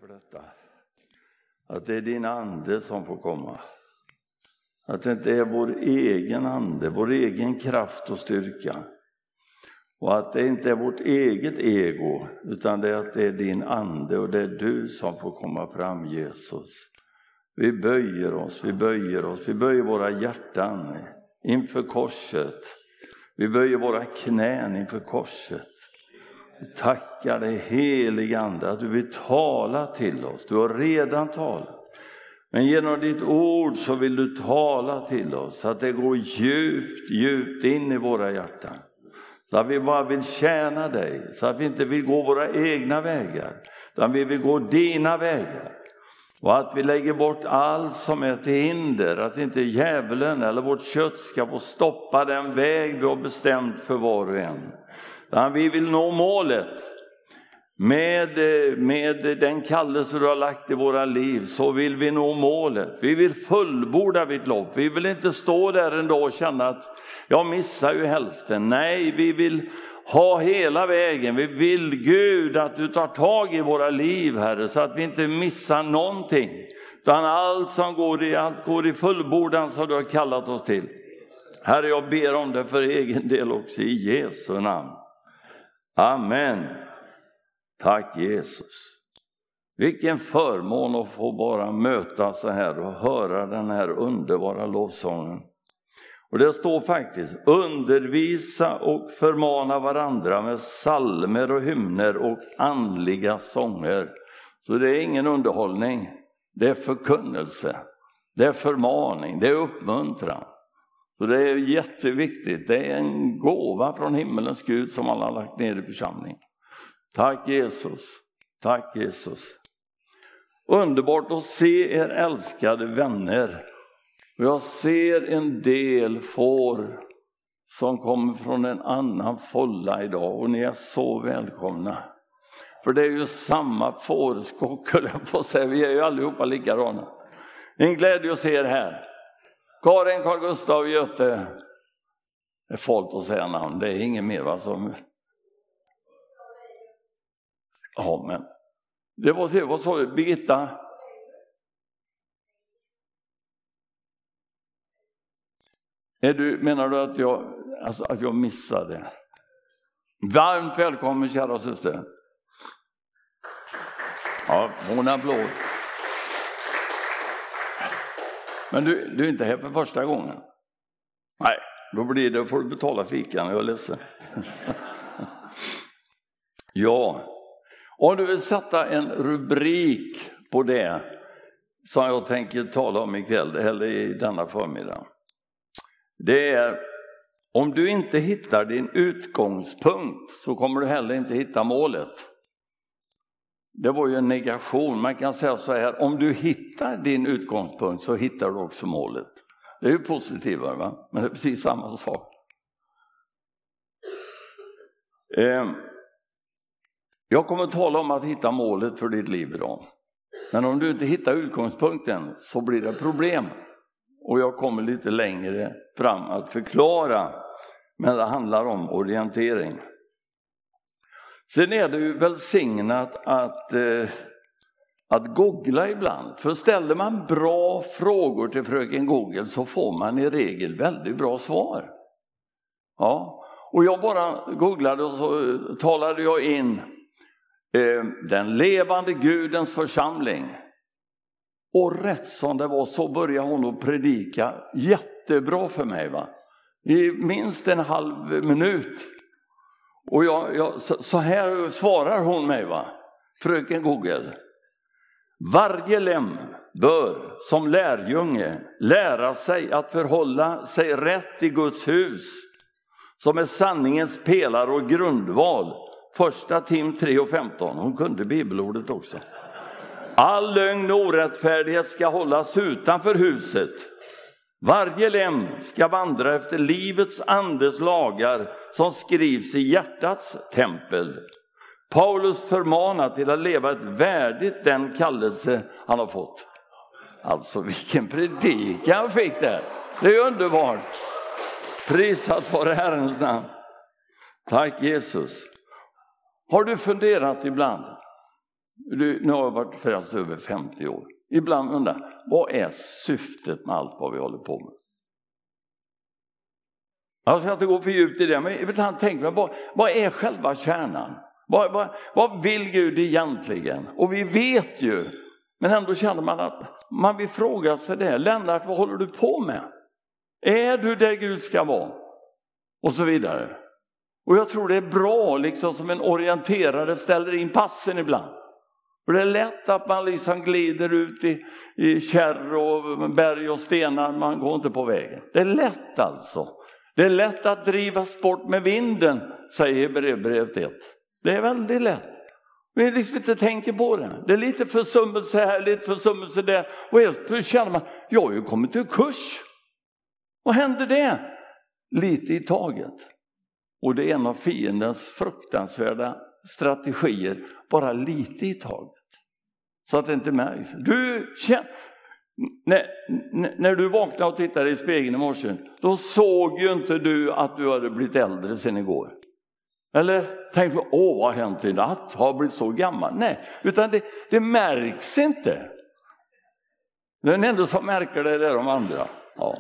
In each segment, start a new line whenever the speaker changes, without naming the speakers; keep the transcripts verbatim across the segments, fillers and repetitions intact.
för detta. Att det är din ande som får komma. Att det inte är vår egen ande, vår egen kraft och styrka. Och att det inte är vårt eget ego, utan det är att det är din ande och det är du som får komma fram, Jesus. Vi böjer oss, vi böjer oss, vi böjer våra hjärtan inför korset. Vi böjer våra knän inför korset. Vi tackar dig, helige ande, att du vill tala till oss. Du har redan talat. Men genom ditt ord så vill du tala till oss. Så att det går djupt, djupt in i våra hjärtan. Så att vi bara vill tjäna dig. Så att vi inte vill gå våra egna vägar. Utan vi vill gå dina vägar. Och att vi lägger bort allt som är till hinder. Att inte djävulen eller vårt kött ska få stoppa den väg du har bestämt för var och en. Utan vi vill nå målet. Med, med den kallelse du har lagt i våra liv så vill vi nå målet. Vi vill fullborda ditt lopp. Vi vill inte stå där en dag och känna att jag missar ju hälften. Nej, vi vill ha hela vägen. Vi vill, Gud, att du tar tag i våra liv, Herre, så att vi inte missar någonting. Utan allt som går i, allt går i fullbordan som du har kallat oss till. Herre, jag ber om det för egen del också i Jesu namn. Amen. Tack Jesus. Vilken förmån att få bara möta så här och höra den här underbara lovsången. Och det står faktiskt: undervisa och förmana varandra med psalmer och hymner och andliga sånger. Så det är ingen underhållning. Det är förkunnelse. Det är förmaning. Det är uppmuntran. Så det är jätteviktigt. Det är en gåva från himmelens Gud som alla har lagt ner i församlingen. Tack Jesus. Tack Jesus. Underbart att se er älskade vänner. Jag ser en del får som kommer från en annan folla idag. Och ni är så välkomna. För det är ju samma fårskock, höll jag på att säga. Vi är ju allihopa likadana. En glädje att se er här. Karin, Carl Gustav, Göte. Det är folk att säga namn. Det är ingen mer va som... Ja, men det var det vad sa du, Birgitta? Är du, menar du att jag, alltså att jag missade? Varmt välkommen, kära syster. Ja, hon är blå. Men du, du är inte här för första gången. Nej, då blir det, får du betala fikan, jag är ledsen. Ja. Om du vill sätta en rubrik på det som jag tänker tala om ikväll eller i denna förmiddag. Det är: om du inte hittar din utgångspunkt så kommer du heller inte hitta målet. Det var ju en negation. Man kan säga så här: om du hittar din utgångspunkt så hittar du också målet. Det är ju positivare, va? Men det är precis samma sak. Eh, Jag kommer att tala om att hitta målet för ditt liv idag. Men om du inte hittar utgångspunkten så blir det problem. Och jag kommer lite längre fram att förklara. Men det handlar om orientering. Sen är det ju välsignat att, eh, att googla ibland. För ställer man bra frågor till fröken Google så får man i regel väldigt bra svar. Ja. Och jag bara googlade och så talade jag in den levande Gudens församling. Och rätt som det var så började hon att predika jättebra för mig, va? I minst en halv minut. Och jag, jag, så, så här svarar hon mig, va? Fröken Google. Varje lem bör som lärjunge lära sig att förhålla sig rätt i Guds hus, som är sanningens pelare och grundval. Första Tim tre och femton. Hon kunde bibelordet också. All lögn och orättfärdighet ska hållas utanför huset. Varje lem ska vandra efter livets andes lagar som skrivs i hjärtats tempel. Paulus förmanar till att leva ett värdigt den kallelse han har fått. Alltså vilken predikan han fick där. Det är underbart. Prisat vare Herrens namn. Tack Jesus. Har du funderat ibland Du, nu har jag varit frälst över femtio år. Ibland undrar, vad är syftet med allt vad vi håller på med? Jag ska inte gå för djupt i det, men ibland tänker jag, vad, vad är själva kärnan? Vad, vad, vad vill Gud egentligen? Och vi vet ju, men ändå känner man att man vill fråga sig det. Lennart, vad håller du på med? Är du där Gud ska vara? Och så vidare. Och jag tror det är bra, liksom som en orienterare ställer in passen ibland. Och det är lätt att man liksom glider ut i, i kärr och berg och stenar, man går inte på vägen. Det är lätt alltså. Det är lätt att drivas bort med vinden, säger Hebreerbrevet ett. Det är väldigt lätt. Vi liksom inte tänker på det. Det är lite försummelse här, lite försummelse där. Och helt känner man, jag har ju kommit till kurs. Vad händer det? Lite i taget. Och det är en av fiendens fruktansvärda strategier. Bara lite i taget. Så att det inte märks. Du känner... När, när du vaknade och tittade i spegeln i morse, då såg ju inte du att du hade blivit äldre sen igår. Eller tänkte du, åh vad har hänt i natt? Har blivit så gammal? Nej, utan det, det märks inte. Den enda som märker det är de andra. Ja.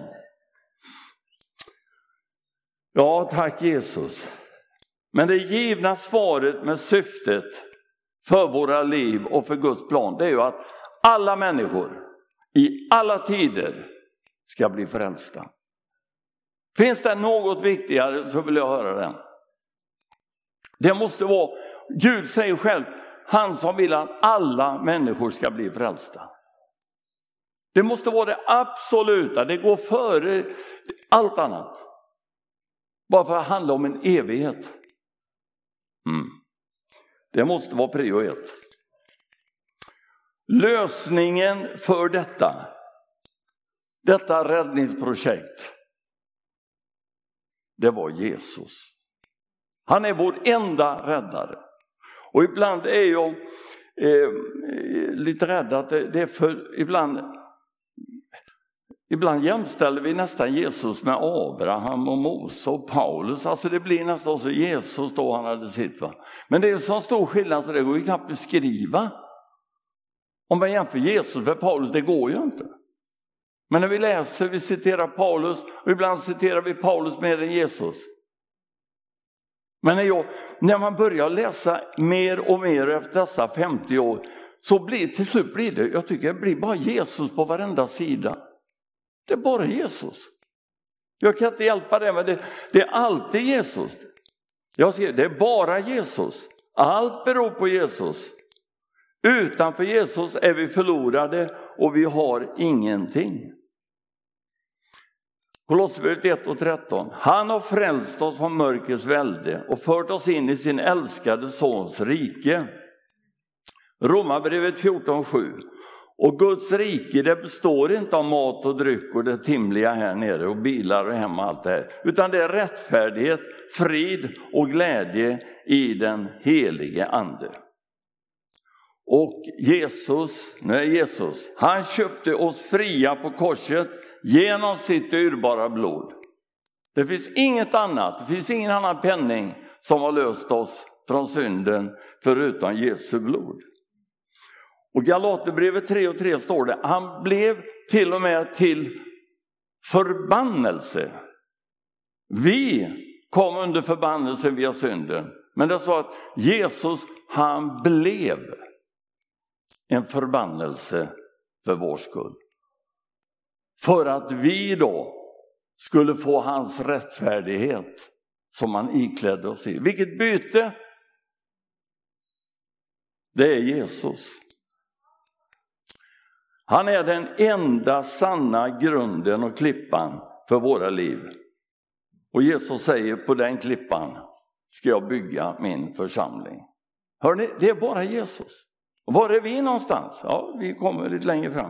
Ja, tack Jesus. Men det givna svaret med syftet för våra liv och för Guds plan, det är ju att alla människor i alla tider ska bli frälsta. Finns det något viktigare så vill jag höra den. Det måste vara, Gud säger själv, han som vill att alla människor ska bli frälsta. Det måste vara det absoluta, det går före allt annat. Bara för att handla om en evighet. Mm. Det måste vara prio ett. Lösningen för detta, detta räddningsprojekt, det var Jesus. Han är vår enda räddare. Och ibland är jag eh, lite rädd att det, det är för, ibland, ibland jämställer vi nästan Jesus med Abraham och Mose och Paulus. Alltså det blir nästan så Jesus då han hade sitt, va? Men det är en så stor skillnad så det går ju knappt beskriva. Om man jämför Jesus med Paulus, det går ju inte. Men när vi läser, vi citerar Paulus och ibland citerar vi Paulus mer än Jesus. Men när, jag, när man börjar läsa mer och mer efter dessa femtio år så blir till slut blir det, jag tycker det blir bara Jesus på varenda sida. Det är bara Jesus. Jag kan inte hjälpa det, men det, det är alltid Jesus. Jag säger, det är bara Jesus. Allt beror på Jesus. Utanför Jesus är vi förlorade och vi har ingenting. Kolosserbrevet ett och tretton. Han har frälst oss från mörkrets välde och fört oss in i sin älskade sons rike. Romarbrevet fjorton sju. Och Guds rike, det består inte av mat och dryck och det timliga här nere och bilar och hem och allt det här. Utan det är rättfärdighet, frid och glädje i den helige ande. Och Jesus, nej Jesus, han köpte oss fria på korset genom sitt dyrbara blod. Det finns inget annat, det finns ingen annan penning som har löst oss från synden förutom Jesu blod. Och Galaterbrevet tre och tre står det, han blev till och med till förbannelse. Vi kom under förbannelse via synden. Men det står att Jesus, han blev en förbannelse för vår skull. För att vi då skulle få hans rättfärdighet som han iklädde oss i. Vilket byte? Det är Jesus. Han är den enda sanna grunden och klippan för våra liv. Och Jesus säger, på den klippan ska jag bygga min församling. Hör ni? Det är bara Jesus. Och var är vi någonstans? Ja, vi kommer lite längre fram.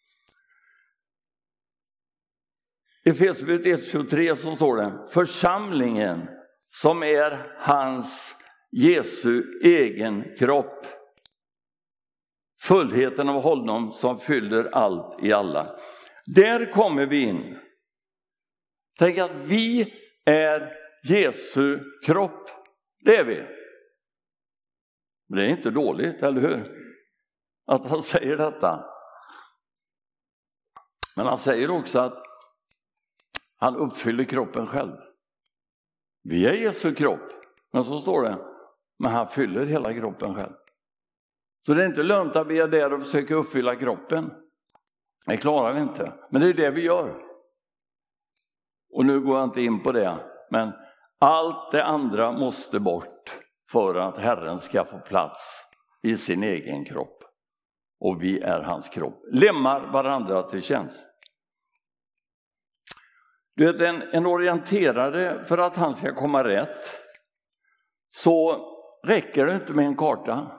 I Efesierbrevet ett tjugotre så står det, församlingen som är hans Jesu egen kropp. Fullheten av honom som fyller allt i alla. Där kommer vi in. Tänk att vi är Jesu kropp. Det är vi. Men det är inte dåligt, eller hur? att han säger detta. Men han säger också att han uppfyller kroppen själv. Vi är Jesu kropp, men så står det, men han fyller hela kroppen själv. Så det är inte lönt att vi är där och försöker uppfylla kroppen. Det klarar vi inte, men det är det vi gör. Och nu går jag inte in på det, men allt det andra måste bort för att Herren ska få plats i sin egen kropp. Och vi är hans kropp. Lemmar varandra till tjänst. Du vet, en, en orienterare, för att han ska komma rätt, så räcker det inte med en karta.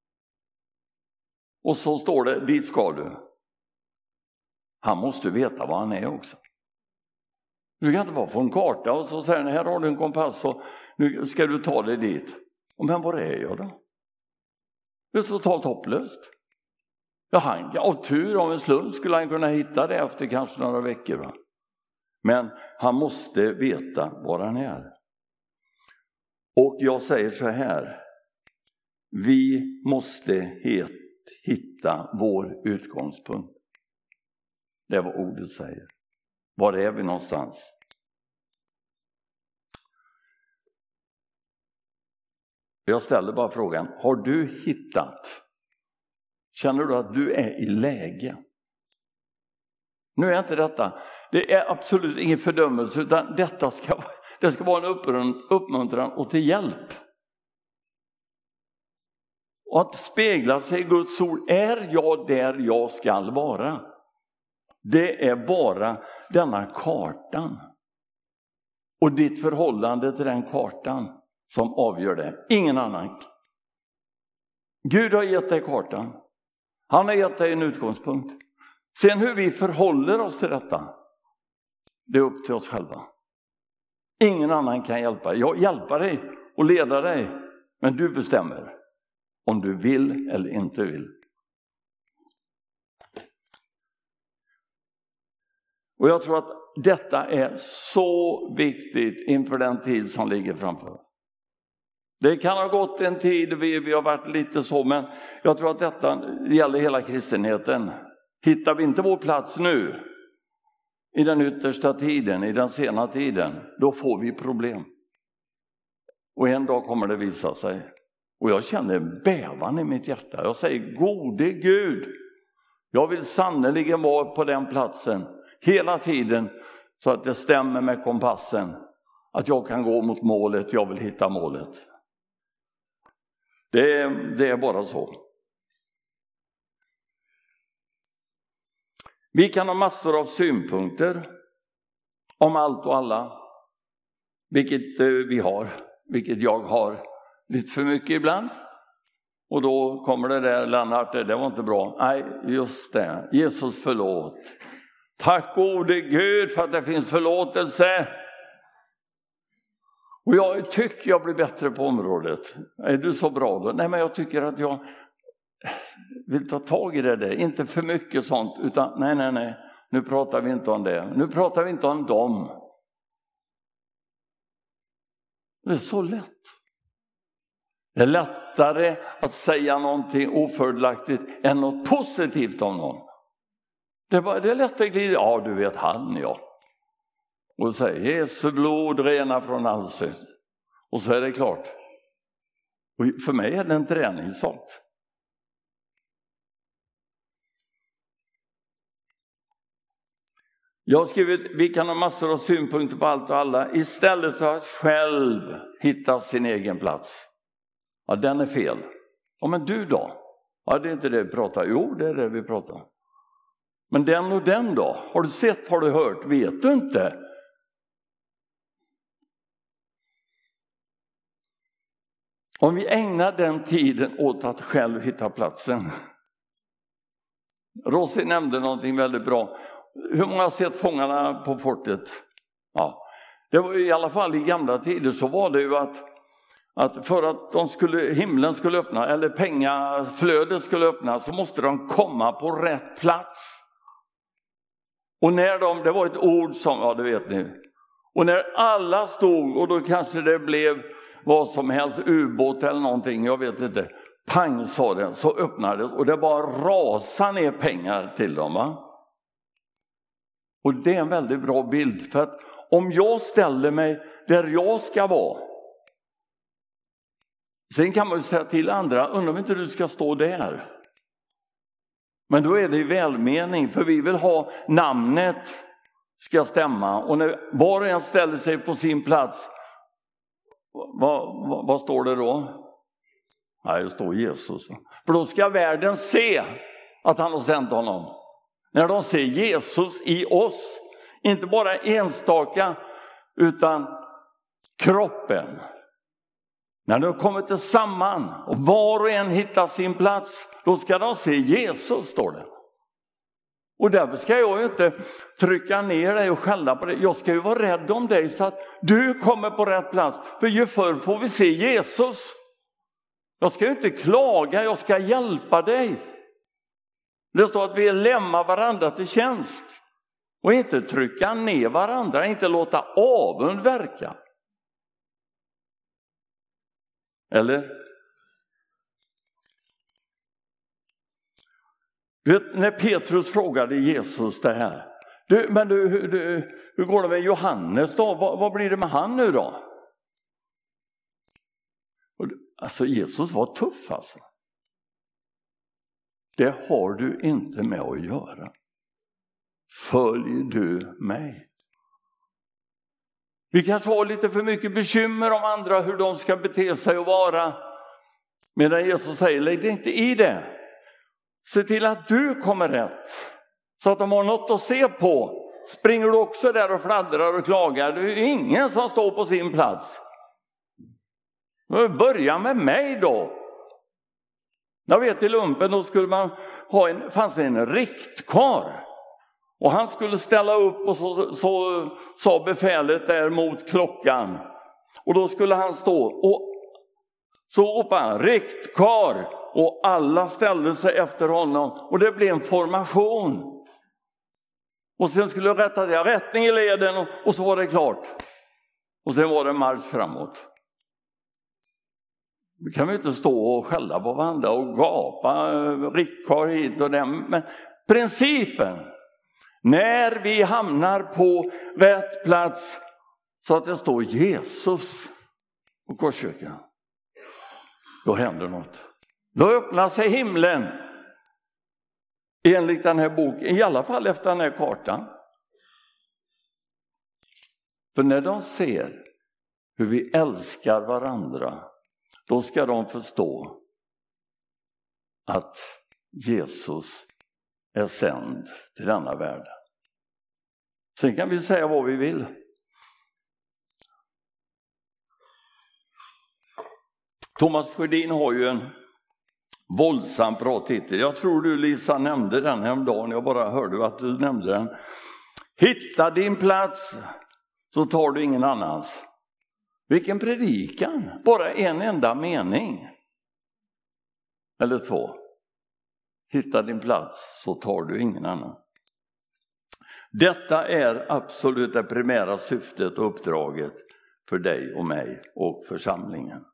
Och så står det, dit ska du. Han måste veta vad han är också. Du kan inte bara få en karta och så säger han, här har du en kompass och nu ska du ta dig dit. Men var är jag då? Det är så totalt hopplöst. Ja, han, av tur, av en slump skulle han kunna hitta det efter kanske några veckor. Va? Men han måste veta var han är. Och jag säger så här. Vi måste het, hitta vår utgångspunkt. Det är vad ordet säger. Var är vi någonstans? Jag ställer bara frågan. Har du hittat? Känner du att du är i läge? Nu är inte detta. Det är absolut ingen fördömelse, utan detta ska, det ska vara en uppmuntran och till hjälp. Och att spegla sig i Guds ord. Är jag där jag ska vara? Det är bara denna kartan. Och ditt förhållande till den kartan som avgör det. Ingen annan. Gud har gett dig kartan. Han har gett dig en utgångspunkt. Sen hur vi förhåller oss till detta, det är upp till oss själva. Ingen annan kan hjälpa. Jag hjälper dig och leder dig. Men du bestämmer om du vill eller inte vill. Och jag tror att detta är så viktigt inför den tid som ligger framför. Det kan ha gått en tid, vi, vi har varit lite så, men jag tror att detta gäller hela kristenheten. Hittar vi inte vår plats nu, i den yttersta tiden, i den sena tiden, då får vi problem. Och en dag kommer det visa sig. Och jag känner bävan i mitt hjärta. Jag säger, gode Gud, jag vill sannoliken vara på den platsen hela tiden så att det stämmer med kompassen. Att jag kan gå mot målet, jag vill hitta målet. Det är, det är bara så. Vi kan ha massor av synpunkter om allt och alla. Vilket vi har, vilket jag har lite för mycket ibland. Och då kommer det där, Lennart, det var inte bra. Nej, just det. Jesus förlåt. Tack gode Gud för att det finns förlåtelse. Och jag tycker jag blir bättre på området. Är du så bra då? Nej, men jag tycker att jag vill ta tag i det där. Inte för mycket sånt, utan nej, nej, nej. Nu pratar vi inte om det. Nu pratar vi inte om dem. Det är så lätt. Det är lättare att säga någonting ofördelaktigt än något positivt om någon. Det är, bara, det är lätt att glida. Ja, du vet han, ja. Och säga, Jesu blod rena från all synd. Och så är det klart. Och för mig är det en träningssak. Jag har skrivit, vi kan ha massor av synpunkter på allt och alla. Istället för att själv hitta sin egen plats. Ja, den är fel. Ja, men du då? Ja, det är inte det vi pratar. Jo, det är det vi pratar. Men den och den då? Har du sett, har du hört? Vet du inte? Om vi ägnar den tiden åt att själv hitta platsen. Rossi nämnde någonting väldigt bra. Hur många har sett Fångarna på fortet? Ja, det var i alla fall i gamla tider så var det ju att, att för att de skulle, himlen skulle öppna eller pengaflödet skulle öppna så måste de komma på rätt plats. Och när de, det var ett ord som, ja det vet ni. Och när alla stod och då kanske det blev vad som helst, ubåt eller någonting, jag vet inte. pang sa den, så öppnades och det bara rasade ner pengar till dem. Va? Och det är en väldigt bra bild, för att om jag ställer mig där jag ska vara, sen kan man ju säga till andra, undrar om inte du ska stå där. Men då är det i välmening, för vi vill ha namnet ska stämma. Och när var och en ställer sig på sin plats, vad, vad, vad står det då? Nej, det står Jesus. För då ska världen se att han har sänt honom. När de ser Jesus i oss, inte bara enstaka utan kroppen. När de kommer tillsammans och var och en hittar sin plats, då ska de se Jesus, står det. Och därför ska jag ju inte trycka ner dig och skälla på dig. Jag ska ju vara rädd om dig så att du kommer på rätt plats. För ju förr får vi se Jesus. Jag ska ju inte klaga, jag ska hjälpa dig. Det står att vi lämnar varandra till tjänst. Och inte trycka ner varandra, inte låta avund verka. Eller? Du vet, när Petrus frågade Jesus det här. Du, men du, hur, du, hur går det med Johannes då? Vad, vad blir det med han nu då? Och, alltså Jesus var tuff alltså. Det har du inte med att göra. Följ du mig. Vi kanske har lite för mycket bekymmer om andra, hur de ska bete sig och vara. Medan Jesus säger, lägg dig inte i det. Se till att du kommer rätt. Så att de har något att se på. Springer du också där och fladdrar och klagar. Det är ingen som står på sin plats. Börja med mig då. Jag vet i lumpen då skulle man ha en, fanns en riktkar. Och han skulle ställa upp och så, så sa befälet där mot klockan. Och då skulle han stå och så ropade han riktkar. Och alla ställde sig efter honom. Och det blev en formation. Och sen skulle jag rätta det. Rättning i leden och, och så var det klart. Och sen var det marsch framåt. Vi kan vi inte stå och skälla på varandra och gapa. Riktkar hit och där. Men principen. När vi hamnar på rätt plats så att det står Jesus på korskyrkan. Då händer något. Då öppnar sig himlen. Enligt den här boken. I alla fall efter den här kartan. För när de ser hur vi älskar varandra. Då ska de förstå att Jesus är sänd till denna världen. Sen kan vi säga vad vi vill. Thomas Sjödin har ju en våldsam bra titel. Jag tror du Lisa nämnde den häromdagen. Jag bara hörde att du nämnde den. Hitta din plats så tar du ingen annans. Vilken predikan. Bara en enda mening. Eller två. Hitta din plats så tar du ingen annan. Detta är absolut det primära syftet och uppdraget för dig och mig och församlingen.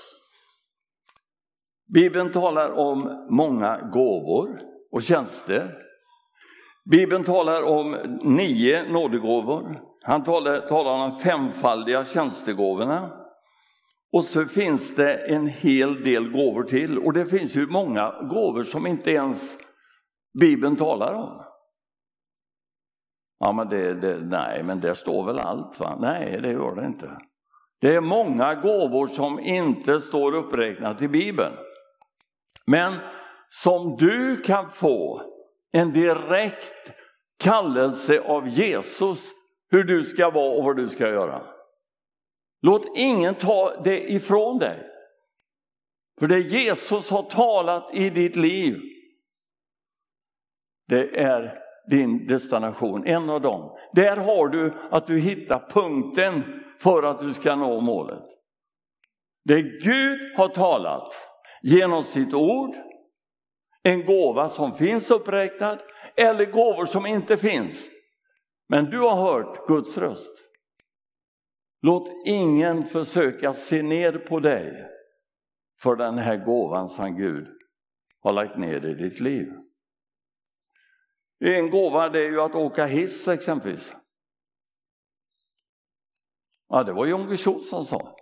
Bibeln talar om många gåvor och tjänster. Bibeln talar om nio nådegåvor. Han talar, talar om femfaldiga tjänstegåvorna. Och så finns det en hel del gåvor till. Och det finns ju många gåvor som inte ens Bibeln talar om. Ja, men det, det, nej, men det står väl allt, va? Nej, det gör det inte. Det är många gåvor som inte står uppräknat i Bibeln. Men som du kan få en direkt kallelse av Jesus hur du ska vara och vad du ska göra. Låt ingen ta det ifrån dig. För det Jesus har talat i ditt liv, det är din destination, en av dem. Där har du att du hittar punkten för att du ska nå målet. Det Gud har talat genom sitt ord, en gåva som finns uppräknad eller gåvor som inte finns. Men du har hört Guds röst. Låt ingen försöka se ner på dig för den här gåvan som Gud har lagt ner i ditt liv. En gåva, det är ju att åka hiss exempelvis. Ja, det var Jon Guillou som sa.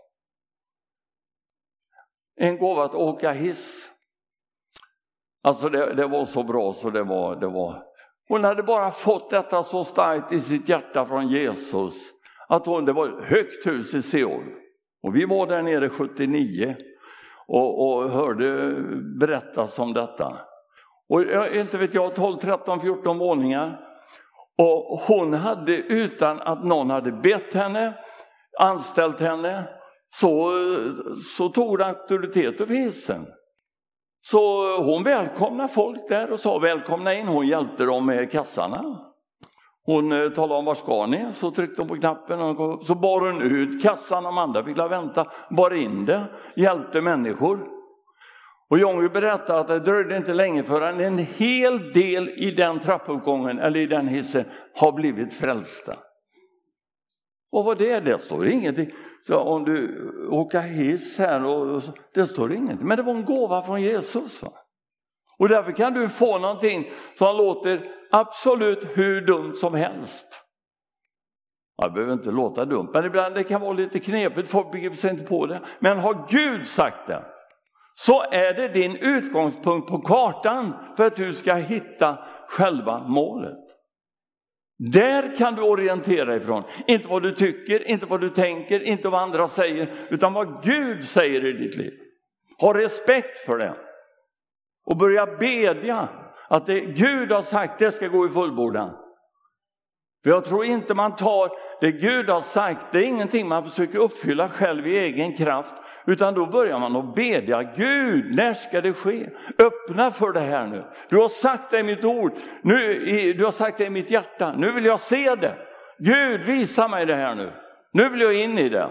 En gåva att åka hiss. Alltså det, det var så bra så det var, det var. Hon hade bara fått detta så starkt i sitt hjärta från Jesus. Att hon, det var ett högt hus i Seoul. Och vi var där nere sjuttionio. Och, och hörde berättas om detta. Och jag, inte vet jag, tolv, tretton, fjorton våningar. Och hon hade, utan att någon hade bett henne, anställt henne, så, så tog hon auktoritet över hissen. Så hon välkomnade folk där och sa välkomna in. Hon hjälpte dem med kassarna. Hon talade om var ska ni, så tryckte hon på knappen och så bar hon ut kassan. De andra fick vänta, bar in det, hjälpte människor. Och Jonny berättade att det dröjde inte länge förrän en hel del i den trappuppgången eller i den hissen har blivit frälsta. Och vad det är, det står ingenting. Så om du åker hiss här, och det står ingenting. Men det var en gåva från Jesus, va? Och därför kan du få någonting som låter absolut hur dumt som helst. Jag behöver inte låta dumt, men ibland det kan vara lite knepigt, folk begriper sig inte på det. Men har Gud sagt det, så är det din utgångspunkt på kartan för att du ska hitta själva målet. Där kan du orientera ifrån. Inte vad du tycker, inte vad du tänker, inte vad andra säger, utan vad Gud säger i ditt liv. Ha respekt för det. Och börja bedja att det Gud har sagt, det ska gå i fullbordan. För jag tror inte man tar det Gud har sagt, det är ingenting man försöker uppfylla själv i egen kraft. Utan då börjar man att bedja, Gud, när ska det ske? Öppna för det här nu. Du har sagt det i mitt ord, nu, du har sagt det i mitt hjärta, nu vill jag se det. Gud, visa mig det här nu. Nu vill jag in i det.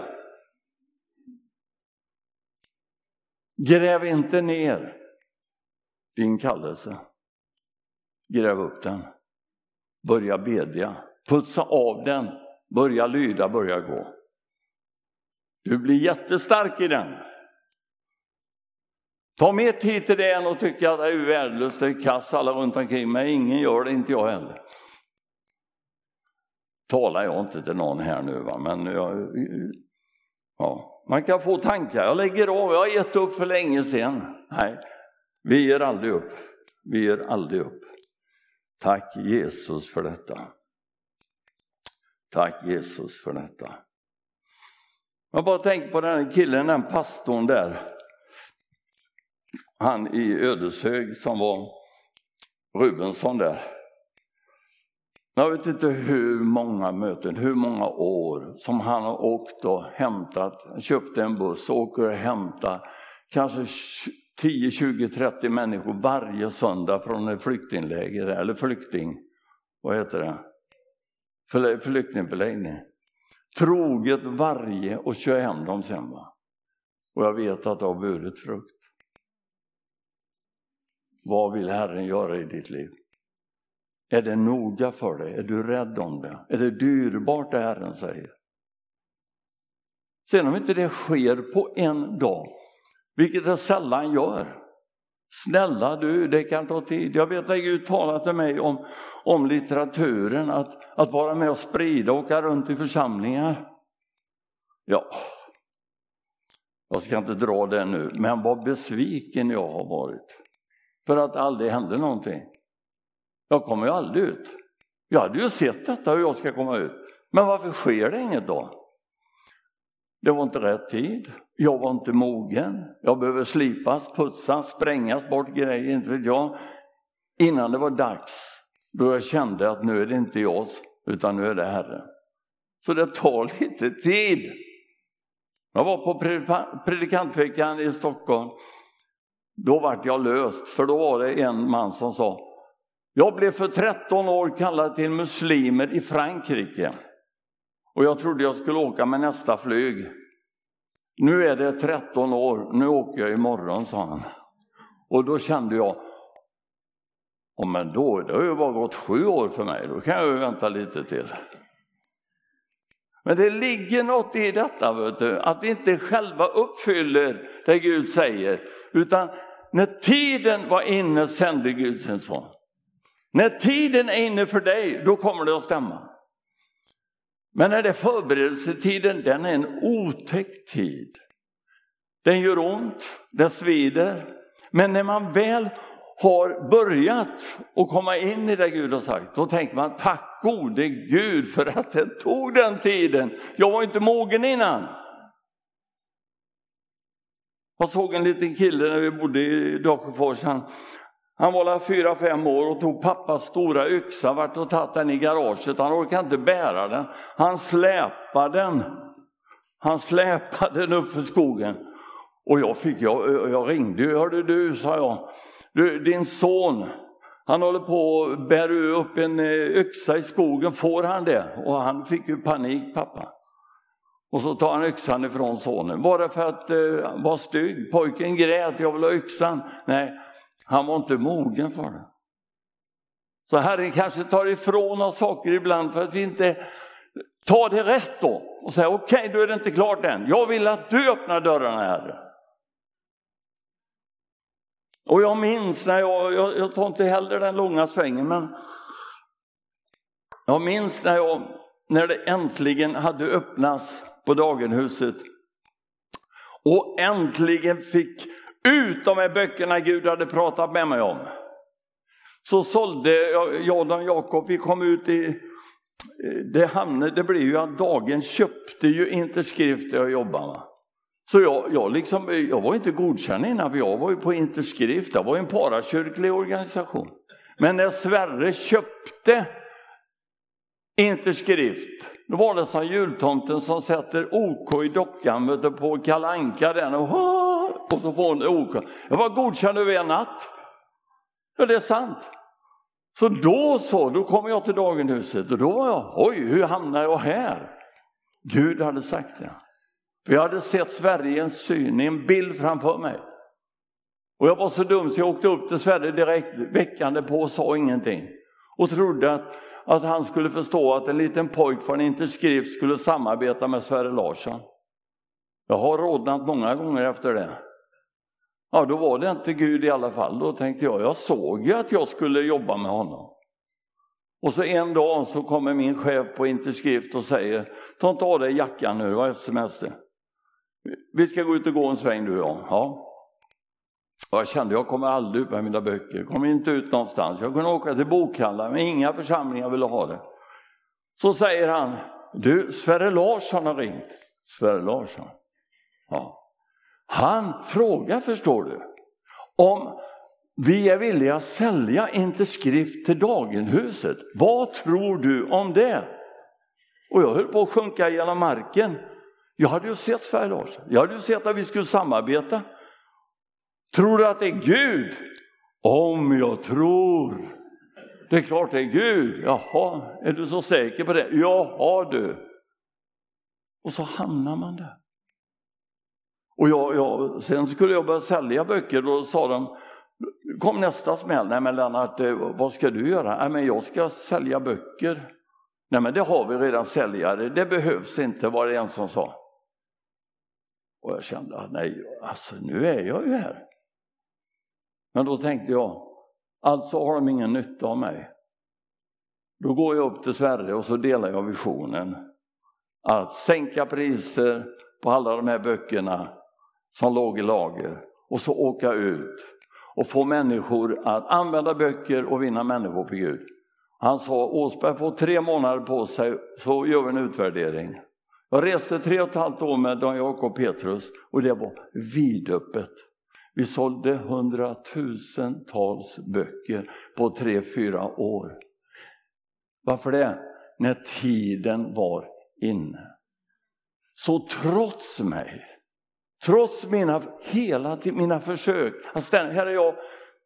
Gräv inte ner din kallelse. Gräv upp den. Börja bedja. Putsa av den. Börja lyda, börja gå. Du blir jättestark i den. Ta mer tid till det än att tycka att det är värdelöst, det är kass alla runt omkring mig. Ingen gör det, inte jag heller. Talar jag inte till någon här nu, va? Men jag, ja, man kan få tankar. Jag lägger av, jag har gett upp för länge sedan. Nej, vi ger aldrig upp. Vi ger aldrig upp. Tack Jesus för detta. Tack Jesus för detta. Jag bara tänker på den killen, den pastorn där. Han i Ödeshög som var Rubensson där. Jag vet inte hur många möten, hur många år som han har åkt och hämtat. Köpte en buss och åker och hämtar kanske tio, tjugo, trettio människor varje söndag från en flyktingläger. Eller flykting, vad heter det? Flyktingförläggning. Troget varje och kör hem dem sen, va? Och jag vet att det har burit frukt. Vad vill Herren göra i ditt liv? Är det noga för dig? Är du rädd om det? Är det dyrbart det Herren säger? Sen om inte det sker på en dag, vilket det sällan gör. Snälla du, det kan ta tid. Jag vet att Gud talar till mig om, om litteraturen. Att, att vara med och sprida och åka runt i församlingar. Ja, jag ska inte dra det nu. Men vad besviken jag har varit. För att aldrig hände någonting. Jag kommer ju aldrig ut. Jag hade ju sett detta hur jag ska komma ut. Men varför sker det inget då? Det var inte rätt tid. Jag var inte mogen. Jag behöver slipas, putsas, sprängas bort grejer, inte vet jag. Innan det var dags, då jag kände att nu är det inte jag, utan nu är det Herren. Så det tar lite tid. Jag var på predikantveckan i Stockholm. Då var jag löst, för då var det en man som sa: jag blev för tretton år kallad till muslimer i Frankrike. Och jag trodde jag skulle åka med nästa flyg. Nu är det tretton år, nu åker jag imorgon, sa han. Och då kände jag, oh, men då, det har ju bara gått sju år för mig, då kan jag ju vänta lite till. Men det ligger något i detta, vet du, att vi inte själva uppfyller det Gud säger. Utan när tiden var inne sände Gud sin son. När tiden är inne för dig, då kommer det att stämma. Men när det är förberedelsetiden, den är en otäck tid. Den gör ont, den svider. Men när man väl har börjat att komma in i det Gud har sagt, då tänker man, tack gode Gud för att det tog den tiden. Jag var inte mogen innan. Jag såg en liten kille när vi bodde i Dalsjöfors. Han, han var där fyra, fem år och tog pappas stora yxa, vart och tagit den i garaget. Han orkade inte bära den. Han släpade den. Han släpade den upp för skogen. Och jag fick, jag, jag ringde, hörde du, sa jag. Du, din son, han håller på att bära upp en yxa i skogen, får han det? Och han fick ju panik, pappa. Och så tar han yxan ifrån sonen. Bara för att uh, vara stygg. Pojken grät, jag vill ha yxan. Nej, han var inte mogen för det. Så Herren kanske tar ifrån oss saker ibland för att vi inte tar det rätt då. Och säger, okej, okay, då är det inte klart än. Jag vill att du öppnar dörrarna, Herre. Och jag minns när jag, jag, jag tar inte heller den långa svängen, men jag minns när, jag, när det äntligen hade öppnats på Dagenhuset och äntligen fick ut de här böckerna Gud hade pratat med mig om. Så sålde jag, jag och Jakob, vi kom ut i, det hamnade, det blev ju att Dagen köpte ju Interskrift jag jobbade med. Så jag, jag, liksom, jag var inte godkänd innan, jag var ju på Interskrift, det var en parakyrklig organisation. Men när Sverre köpte Interskrift, då var det som jultomten som sätter OK i dockan på Kalle Anka den och, och så får hon OK. Jag var godkänd över en natt. Ja, det är sant. Så då så, då kom jag till Dagenhuset och då var jag, oj, hur hamnar jag här? Gud hade sagt det. För jag hade sett Sverige i en syn, i en bild framför mig. Och jag var så dum så jag åkte upp till Sverige direkt veckande på och sa ingenting. Och trodde att, att han skulle förstå att en liten pojk från Interskrift skulle samarbeta med Sverre Larsson. Jag har rodnat många gånger efter det. Ja, då var det inte Gud i alla fall. Då tänkte jag, jag såg ju att jag skulle jobba med honom. Och så en dag så kommer min chef på Interskrift och säger, ta inte av dig jackan nu, vad är semester? Vi ska gå ut och gå en sväng du och jag. Ja. Och jag kände, jag kommer aldrig ut med mina böcker. Jag kommer inte ut någonstans. Jag kunde åka till bokhandlar, men inga församlingar ville ha det. Så säger han, du, Sverre Larsson har ringt. Sverre Larsson? Ja. Han frågar, förstår du, om vi är villiga att sälja Interskrift till Dagenhuset. Vad tror du om det? Och jag höll på att sjunka genom marken. Jag hade ju sett Sverre Larsson. Jag hade ju sett att vi skulle samarbeta. Tror du att det är Gud? Om jag tror. Det är klart det är Gud. Jaha, är du så säker på det? Jaha du. Och så hamnar man där. Och jag, jag, sen skulle jag börja sälja böcker. Då sa de, kom nästa smäll. Nej men Lennart, vad ska du göra? Nej men jag ska sälja böcker. Nej men det har vi redan säljare. Det behövs inte, var det en som sa. Och jag kände att nej, alltså nu är jag ju här. Men då tänkte jag, alltså har de ingen nytta av mig. Då går jag upp till Sverige och så delar jag visionen. Att sänka priser på alla de här böckerna som låg i lager. Och så åka ut och få människor att använda böcker och vinna människor för Gud. Han sa, Åsberg får tre månader på sig så gör vi en utvärdering. Jag reste tre och ett halvt år med Dan Jakob Petrus och det var vidöppet. Vi sålde hundratusentals böcker på tre, fyra år. Varför det? När tiden var inne. Så trots mig, trots mina, hela mina försök, att här är jag,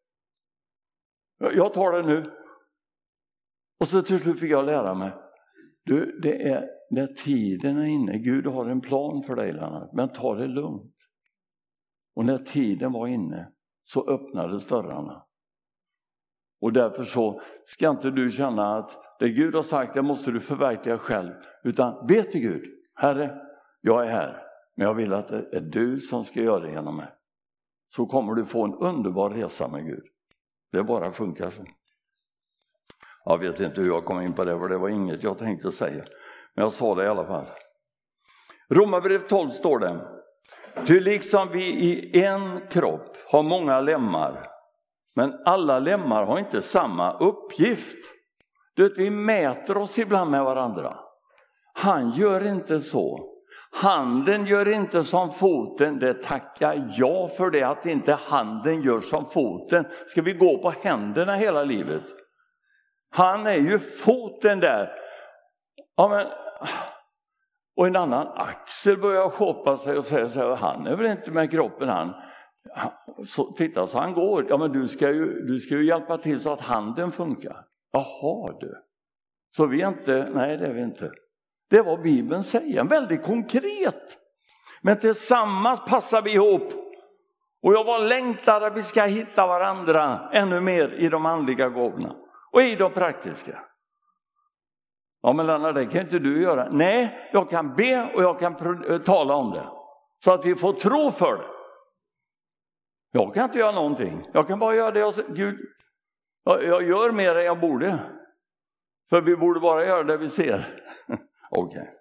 jag tar det nu. Och så till slut fick jag lära mig, du, det är när tiden är inne, Gud har en plan för dig Lennart, men ta det lugnt. Och när tiden var inne så öppnades dörrarna. Och därför så ska inte du känna att det Gud har sagt, det måste du förverkliga själv. Utan be till Gud, Herre, jag är här. Men jag vill att det är du som ska göra det genom mig. Så kommer du få en underbar resa med Gud. Det bara funkar så. Jag vet inte hur jag kom in på det, för det var inget jag tänkte säga. Men jag sa det i alla fall. Romarbrevet tolv står det. Ty liksom vi i en kropp har många lemmar, men alla lemmar har inte samma uppgift. Du vet, vi mäter oss ibland med varandra. Han gör inte så. Handen gör inte som foten. Det tackar jag för det, att inte handen gör som foten. Ska vi gå på händerna hela livet? Han är ju foten där. Ja, men... Och en annan axel börjar shoppa sig och säger så här, han är väl inte med kroppen han. Så, titta så han går. Ja, men du ska, ju, du ska ju hjälpa till så att handen funkar. Jaha du. Så vi är inte, nej det är vi inte. Det var Bibeln säger, väldigt konkret. Men tillsammans passar vi ihop. Och jag var längtar att vi ska hitta varandra ännu mer i de andliga gåvorna. Och i de praktiska. Ja, men Lennart, det kan inte du göra. Nej, jag kan be och jag kan pr- tala om det. Så att vi får tro för det. Jag kan inte göra någonting. Jag kan bara göra det jag säger. Gud, jag, jag gör mer än jag borde. För vi borde bara göra det vi ser. Okej. Okay.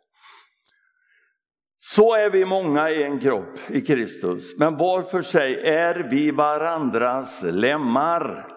Så är vi många i en kropp i Kristus. Men var för sig är vi varandras lemmar.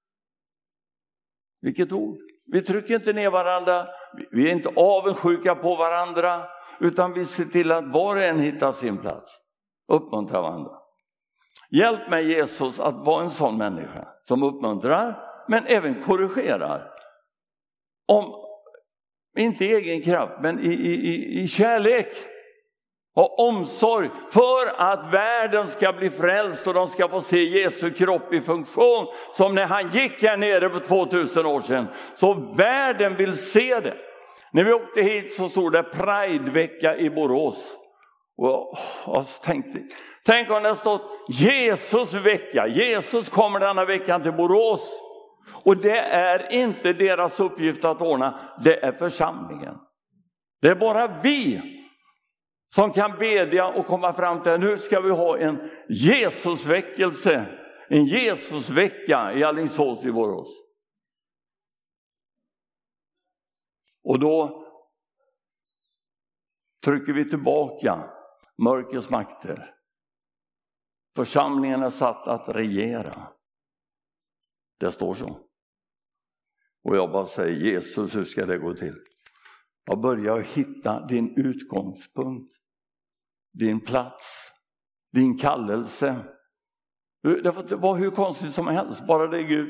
Vilket ord? Vi trycker inte ner varandra. Vi är inte avundsjuka på varandra. Utan vi ser till att var och en hittar sin plats. Uppmuntra varandra. Hjälp mig Jesus att vara en sån människa. Som uppmuntrar men även korrigerar. Om, inte i egen kraft men i, i, i kärlek. Och omsorg för att världen ska bli frälst och de ska få se Jesu kropp i funktion. Som när han gick här nere för tvåtusen år sedan. Så världen vill se det. När vi åkte hit så stod det Pride-vecka i Borås. Och jag tänkte, tänk om det stod Jesus vecka. Jesus kommer denna veckan till Borås. Och det är inte deras uppgift att ordna. Det är församlingen. Det är bara vi som kan bedja och komma fram till att nu ska vi ha en Jesusväckelse. En Jesusvecka i Alingsås i Borås. Och då trycker vi tillbaka mörkrets makter. Församlingen är satt att regera. Det står så. Och jag bara säger, Jesus, hur ska det gå till? Jag börjar hitta din utgångspunkt. Din plats. Din kallelse. Det får inte vara hur konstigt som helst. Bara det är Gud.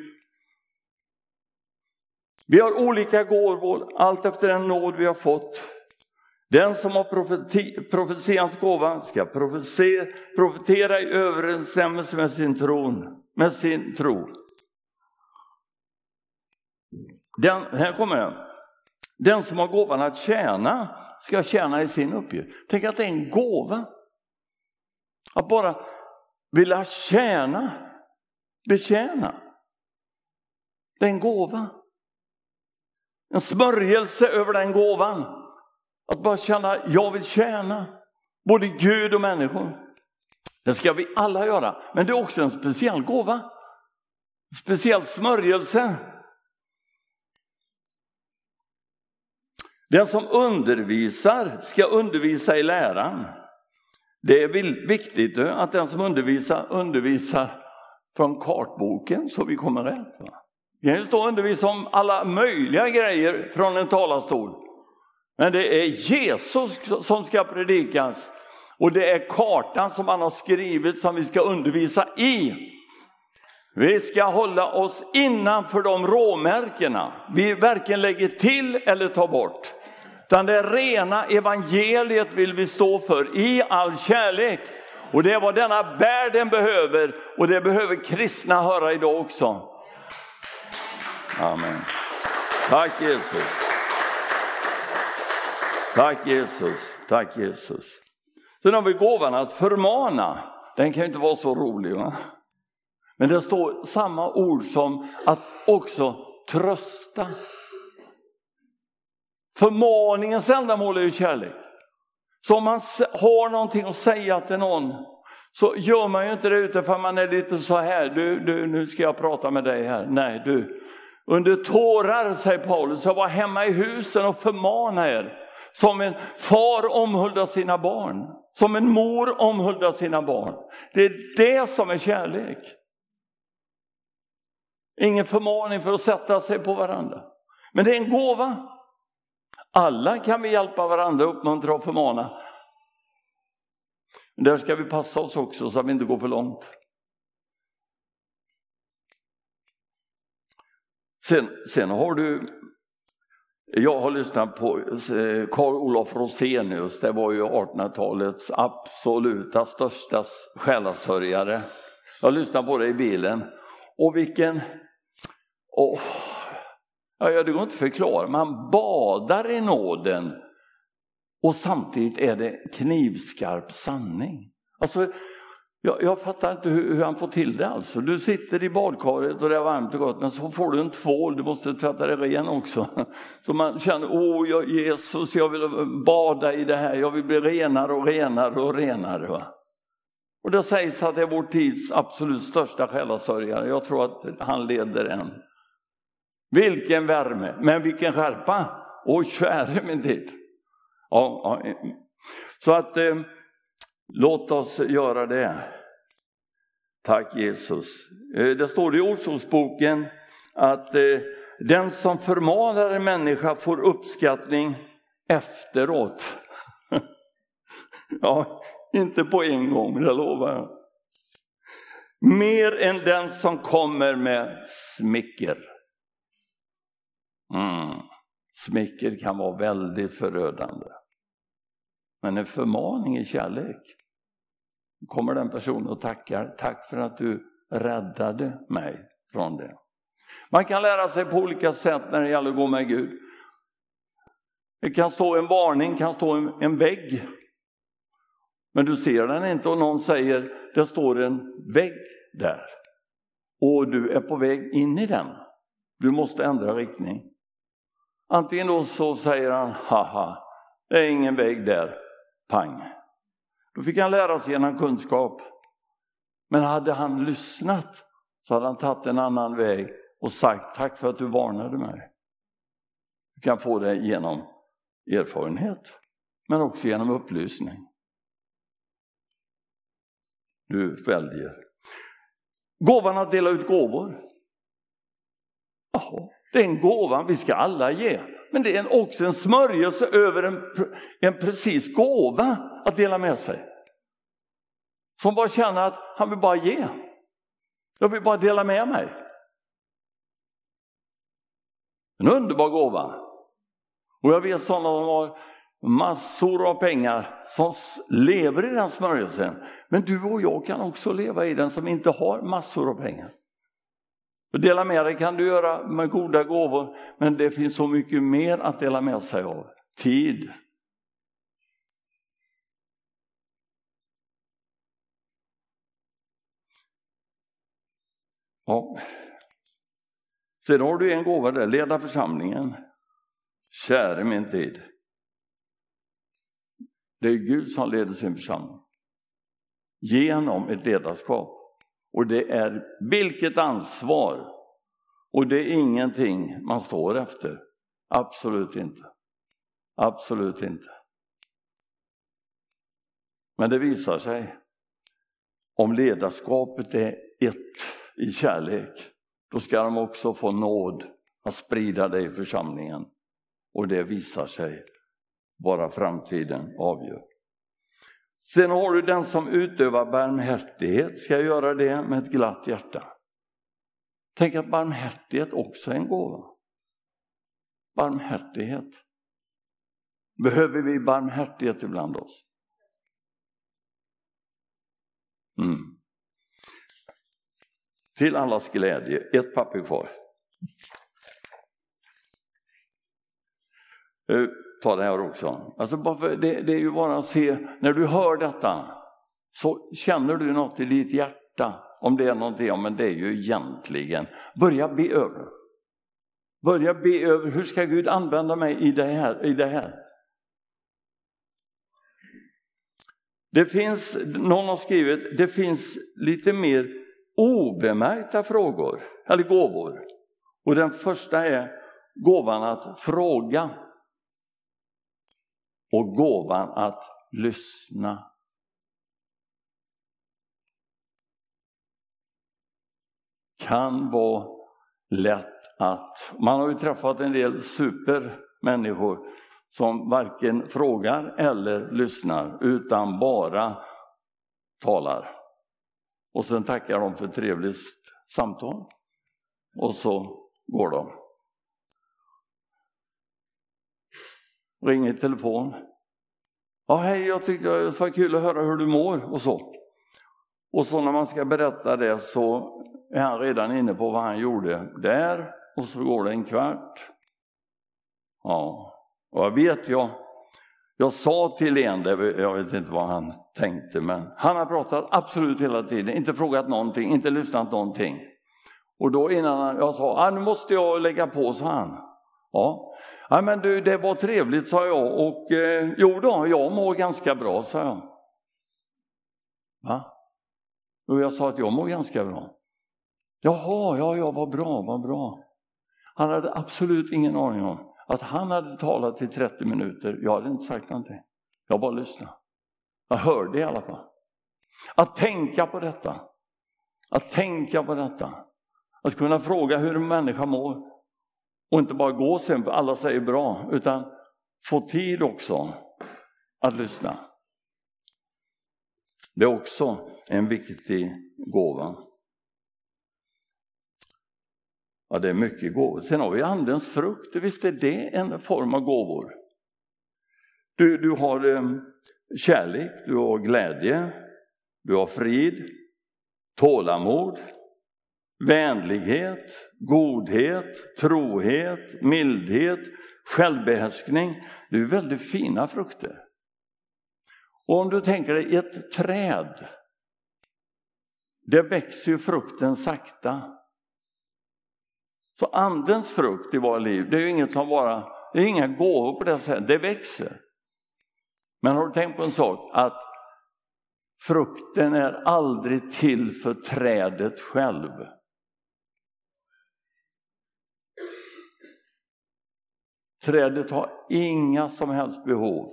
Vi har olika gåvor. Allt efter den nåd vi har fått. Den som har profeti, profetians gåva ska profetera, profetera i överensstämmelse med sin tron. Med sin tro. Den, här kommer jag. Den som har gåvan att tjäna ska tjäna i sin uppgift. Tänk att det är en gåva. Att bara vilja tjäna, betjäna. Det är en gåva. En smörjelse över den gåvan. Att bara känna, jag vill tjäna. Både Gud och människor. Det ska vi alla göra. Men det är också en speciell gåva. En speciell smörjelse. Den som undervisar ska undervisa i läran. Det är viktigt att den som undervisar undervisar från kartboken så vi kommer rätt. Det kan stå och undervisa om alla möjliga grejer från en talarstol. Men det är Jesus som ska predikas. Och det är kartan som han har skrivit som vi ska undervisa i. Vi ska hålla oss innanför de råmärkena. Vi varken lägger till eller tar bort. Utan det rena evangeliet vill vi stå för i all kärlek. Och det är vad denna världen behöver. Och det behöver kristna höra idag också. Amen. Tack Jesus. Tack Jesus. Tack Jesus. Sen har vi gåvan att förmana. Den kan ju inte vara så rolig, va? Men det står samma ord som att också trösta. Förmaningens ändamål är ju kärlek. Så om man har någonting att säga till någon, så gör man ju inte det utifrån man är lite så här. Du, du, nu ska jag prata med dig här. Nej, du. Under tårar, säger Paulus, jag var hemma i husen och förmana er. Som en far omhuldar sina barn. Som en mor omhuldar sina barn. Det är det som är kärlek. Ingen förmaning för att sätta sig på varandra. Men det är en gåva. Alla kan vi hjälpa varandra, uppmuntra och förmana. Men där ska vi passa oss också så att vi inte går för långt. Sen, sen har du, jag har lyssnat på Carl Olof Rosenius, det var ju artonhundratalets absoluta största själasörjare. Jag lyssnade på det i bilen. Och vilken, åh, ja, det går inte att förklara, man badar i nåden och samtidigt är det knivskarp sanning. Alltså, jag, jag fattar inte hur, hur han får till det alltså. Du sitter i badkaret och det är varmt och gott, men så får du en tvål, du måste tvätta dig ren också. Så man känner, åh jag, Jesus, jag vill bada i det här, jag vill bli renare och renare och renare. Va? Och det sägs att det är vår tids absolut största själasörjare. Jag tror att han leder en. Vilken värme, men vilken skärpa. Åh, käre min tid. Ja, ja. Så att eh, låt oss göra det. Tack Jesus. Eh, det står i Ordspråksboken att eh, den som förmanar en människa får uppskattning efteråt. Ja, inte på en gång, det lovar jag. Mer än den som kommer med smicker. Mm. Smicker kan vara väldigt förödande. Men en förmaning i kärlek. Kommer den personen och tackar. Tack för att du räddade mig från det. Man kan lära sig på olika sätt när det gäller att gå med Gud. Det kan stå en varning, kan stå en, en vägg. Men du ser den inte och någon säger, det står en vägg där. Och du är på väg in i den. Du måste ändra riktning. Antingen då så säger han, haha, det är ingen väg där, pang. Då fick han lära sig genom kunskap. Men hade han lyssnat så hade han tagit en annan väg och sagt, tack för att du varnade mig. Du kan få det genom erfarenhet, men också genom upplysning. Du väljer. Gåvan att dela ut gåvor. Jaha, det är en gåva vi ska alla ge. Men det är också en smörjelse över en, en precis gåva att dela med sig. Som bara känner att han vill bara ge. Jag vill bara dela med mig. En underbar gåva. Och jag vet sådana som har massor av pengar som lever i den smörjelsen. Men du och jag kan också leva i den som inte har massor av pengar. Och dela med dig kan du göra med goda gåvor, men det finns så mycket mer att dela med sig av. Tid. Ja. Sen har du en gåva där, leda församlingen. Käre min tid. Det är Gud som leder sin församling. Genom ett ledarskap. Och det är vilket ansvar. Och det är ingenting man står efter. Absolut inte. Absolut inte. Men det visar sig. Om ledarskapet är ett i kärlek. Då ska de också få nåd att sprida det i församlingen. Och det visar sig. Bara framtiden avgör. Sen har du den som utövar barmhärtighet. Ska göra det med ett glatt hjärta. Tänk att barmhärtighet också är en gåva. Barmhärtighet. Behöver vi barmhärtighet ibland oss? Mm. Till allas glädje. Ett papper kvar. Uh. Ta det här också. Alltså bara för, det, det är ju bara att se, när du hör detta så känner du något i ditt hjärta. Om det är någonting, ja, men det är ju egentligen. Börja be över. Börja be över, hur ska Gud använda mig i det här, i det här? Det finns, någon har skrivit, det finns lite mer obemärkta frågor, eller gåvor. Och den första är gåvan att fråga. Och gåvan att lyssna. Kan vara lätt att, man har ju träffat en del supermänniskor som varken frågar eller lyssnar utan bara talar. Och sen tackar de för ett trevligt samtal. Och så går de. Ringer i telefon. Ja, hej, jag tyckte det var kul att höra hur du mår och så. Och så när man ska berätta det så är han redan inne på vad han gjorde där. Och så går det en kvart. Ja, och jag vet jag. Jag sa till en, jag vet inte vad han tänkte, men han har pratat absolut hela tiden. Inte frågat någonting, inte lyssnat någonting. Och då innan jag sa, ah, nu måste jag lägga på, sa han. Ja, ja men du, det var trevligt, sa jag. Och eh, jo då, jag mår ganska bra, sa jag. Va? Och jag sa att jag mår ganska bra. Jaha, ja, ja, vad bra, vad bra. Han hade absolut ingen aning om att han hade talat i trettio minuter. Jag hade inte sagt någonting. Jag bara lyssnade. Jag hörde i alla fall. Att tänka på detta. Att tänka på detta. Att kunna fråga hur en människa mår. Och inte bara gå sen för alla säger bra. Utan få tid också att lyssna. Det är också en viktig gåva. Ja, det är mycket gåvor. Sen har vi andens frukt. Visst är det en form av gåvor. Du, du har eh, kärlek, du har glädje, du har frid, tålamod, vänlighet, godhet, trohet, mildhet, självbehärskning. Det är väldigt fina frukter. Och om du tänker dig ett träd, det växer ju frukten sakta. Så andens frukt i våra liv, det är ju inget som bara, det är inga gåvor på det sättet, det växer. Men har du tänkt på en sak? Att frukten är aldrig till för trädet själv. Trädet har inga som helst behov.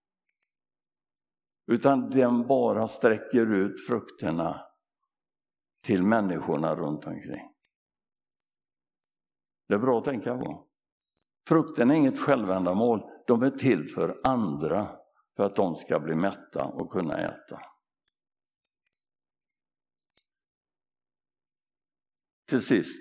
Utan den bara sträcker ut frukterna till människorna runt omkring. Det är bra att tänka på. Frukten är inget självändamål. De är till för andra. För att de ska bli mätta och kunna äta. Till sist.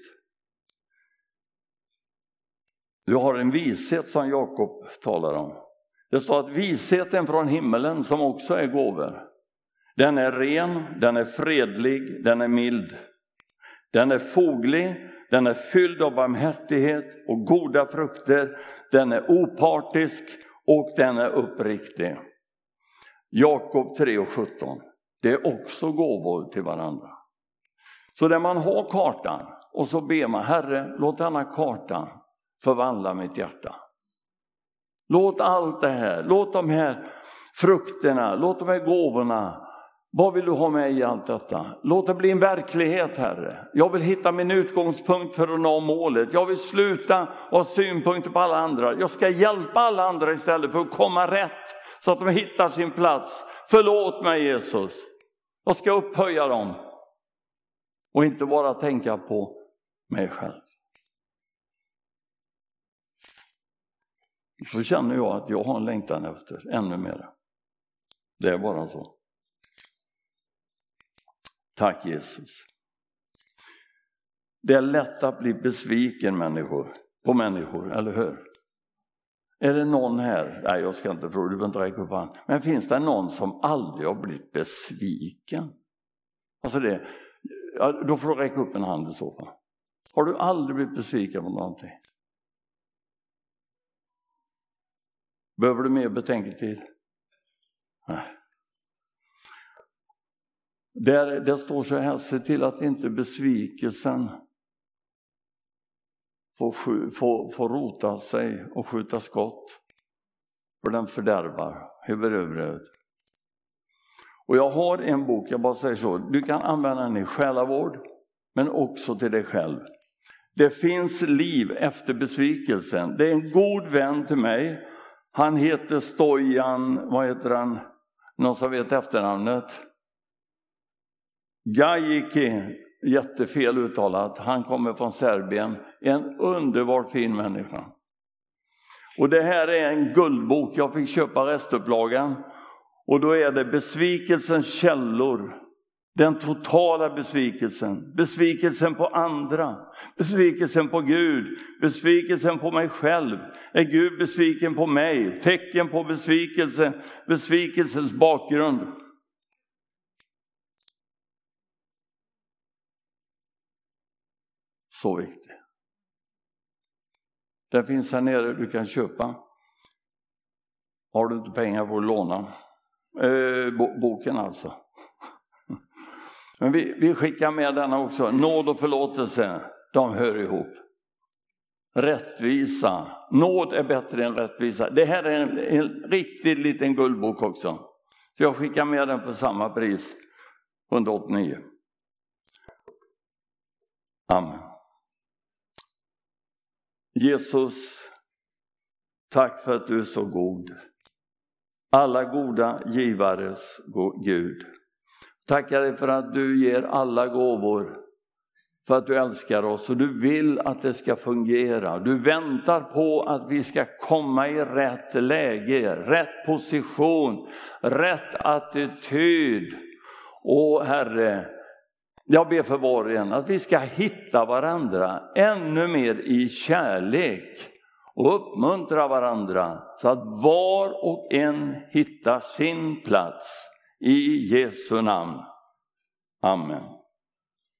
Du har en vishet som Jakob talar om. Det står att visheten från himmelen som också är gåvor. Den är ren, den är fredlig, den är mild. Den är foglig. Den är fylld av barmhärtighet och goda frukter. Den är opartisk och den är uppriktig. Jakob tre och sjutton. Det är också gåvor till varandra. Så där man har kartan och så ber man, Herre, låt denna kartan förvandla mitt hjärta. Låt allt det här, låt de här frukterna, låt de här gåvorna. Vad vill du ha med i allt detta? Låt det bli en verklighet, Herre. Jag vill hitta min utgångspunkt för att nå målet. Jag vill sluta ha synpunkter på alla andra. Jag ska hjälpa alla andra istället för att komma rätt. Så att de hittar sin plats. Förlåt mig, Jesus. Jag ska upphöja dem. Och inte bara tänka på mig själv. Så känner jag att jag har en längtan efter ännu mer. Det är bara så. Tack Jesus. Det är lätt att bli besviken människor, på människor, eller hur? Är det någon här, nej jag ska inte fråga, du behöver inte räcka upp hand. Men finns det någon som aldrig har blivit besviken? Alltså det, ja, då får du räcka upp en hand i så fall. Har du aldrig blivit besviken på någonting? Behöver du mer betänketid? Nej. Där, där står så här, se till att inte besvikelsen får, får, får rota sig och skjuta skott. För den fördärvar Hebreerbrevet. Och jag har en bok, jag bara säger så. Du kan använda den i själavård, men också till dig själv. Det finns liv efter besvikelsen. Det är en god vän till mig. Han heter Stojan, vad heter han? Någon som vet efternamnet? Gajiki, jättefel uttalat. Han kommer från Serbien. En underbar fin människa. Och det här är en guldbok. Jag fick köpa restupplagan. Och då är det besvikelsens källor. Den totala besvikelsen. Besvikelsen på andra. Besvikelsen på Gud. Besvikelsen på mig själv. Är Gud besviken på mig? Tecken på besvikelse. Besvikelsens bakgrund. Så viktigt. Den finns här nere, du kan köpa. Har du inte pengar får du låna. Eh, boken alltså. Men vi, vi skickar med den också. Nåd och förlåtelse, de hör ihop. Rättvisa. Nåd är bättre än rättvisa. Det här är en, en riktigt liten guldbok också. Så jag skickar med den för samma pris. hundraåttionio. Amen. Jesus, tack för att du är så god. Alla goda givares Gud. Tackar dig för att du ger alla gåvor. För att du älskar oss och du vill att det ska fungera. Du väntar på att vi ska komma i rätt läge, rätt position, rätt attityd. Och Herre, jag ber för var och en att vi ska hitta varandra ännu mer i kärlek och uppmuntra varandra så att var och en hittar sin plats i Jesu namn. Amen.